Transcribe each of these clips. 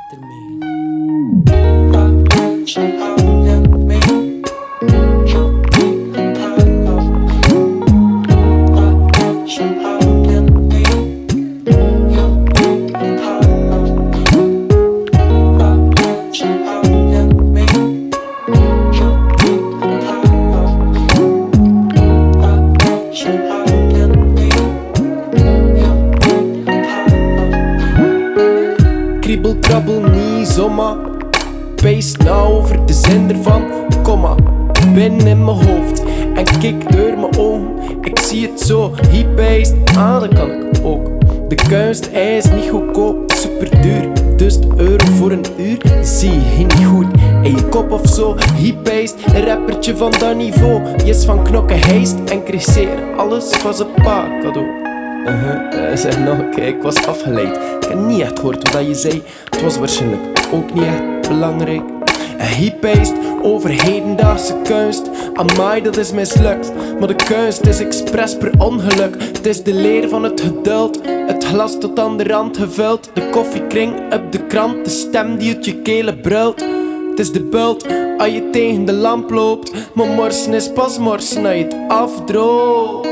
Kriebel, krabbel, niet zomaar. Pees nou over de zin ervan, komma. Binnen in mijn hoofd en kijk door mijn ogen. Ik zie het zo, hip-based, dat kan ik ook. De kunst is niet goedkoop, super duur. Dus €1 voor een uur, zie je niet goed in je kop of zo. Hip-based, een rappertje van dat niveau. Yes van knokken, heist en criseren, alles van zijn pa cadeau. Zeg nog een keer, ik was afgeleid. Ik heb niet echt gehoord wat je zei. Het was waarschijnlijk ook niet echt belangrijk. En hip-based over hedendaagse kunst. Amai, dat is mislukt. Maar de kunst is expres per ongeluk. Het is de leer van het geduld. Het glas tot aan de rand gevuld. De koffiekring op de krant. De stem die uit je kelen brult. Het is de bult als je tegen de lamp loopt. Maar morsen is pas morsen als je het afdroogt.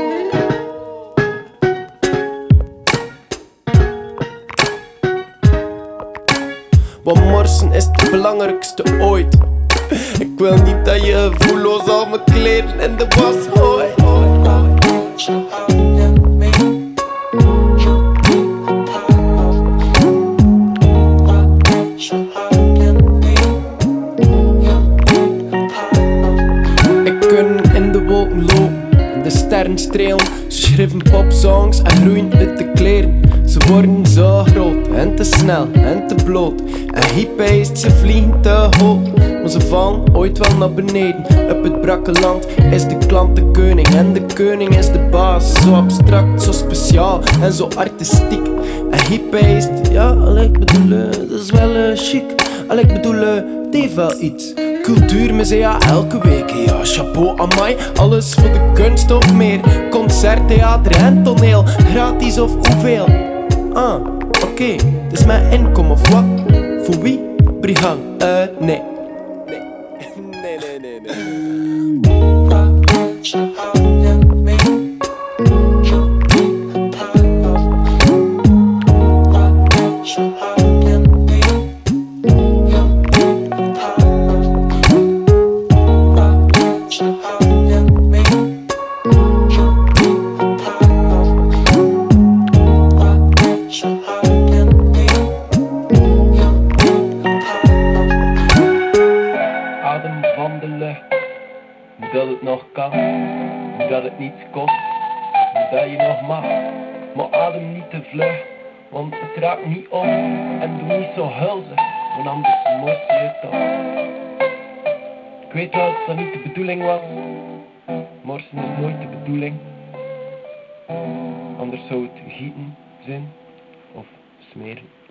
Want morsen is het belangrijkste ooit. Ik wil niet dat je gevoelloos al mijn kleren in de was gooit. Ik kan in de wolken lopen en de sterren strelen. Ze schrijven popsongs en groeien uit de kleren. Ze worden zo groot en te snel en te bloot. En hip-based, ze vliegen te hoog. Maar ze vallen ooit wel naar beneden. Op het brakke land is de klant de koning. En de koning is de baas. Zo abstract, zo speciaal en zo artistiek. En hip-based, ja, ik bedoel, dat is wel chic. Ik bedoel, het heeft wel iets. Cultuurmusea elke week, ja, chapeau, amai. Alles voor de kunst of meer. Concert, theater en toneel. Gratis of hoeveel? Oké, het is mijn inkomen of wat? Voor wie? Brihang? Nee. Adem van de lucht, dat het nog kan, dat het niets kost, dat je nog mag. Maar adem niet te vlug, want het raakt niet op. En doe niet zo hulzig, want anders mors je toch. Ik weet wel dat dat niet de bedoeling was. Morsen is nooit de bedoeling. Anders zou het gieten zijn of smeren.